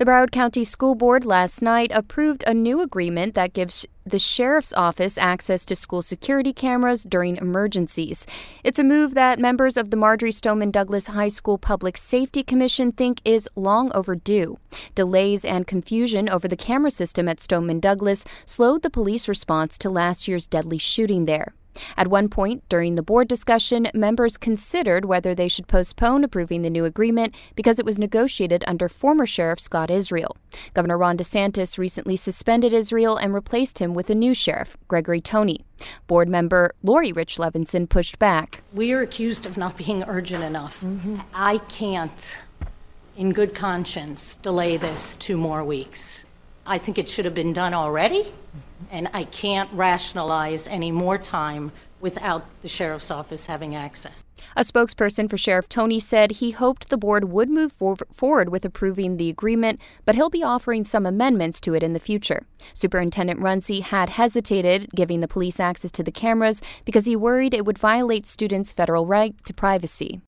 The Broward County School Board last night approved a new agreement that gives the sheriff's office access to school security cameras during emergencies. It's a move that members of the Marjory Stoneman Douglas High School Public Safety Commission think is long overdue. Delays and confusion over the camera system at Stoneman Douglas slowed the police response to last year's deadly shooting there. At one point during the board discussion, members considered whether they should postpone approving the new agreement because it was negotiated under former Sheriff Scott Israel. Governor Ron DeSantis recently suspended Israel and replaced him with a new sheriff, Gregory Toney. Board member Lori Rich Levinson pushed back. We are accused of not being urgent enough. I can't, in good conscience, delay this 2 more weeks. I think it should have been done already. And I can't rationalize any more time without the sheriff's office having access. A spokesperson for Sheriff Toney said he hoped the board would move forward with approving the agreement, but he'll be offering some amendments to it in the future. Superintendent Runcie had hesitated giving the police access to the cameras because he worried it would violate students' federal right to privacy.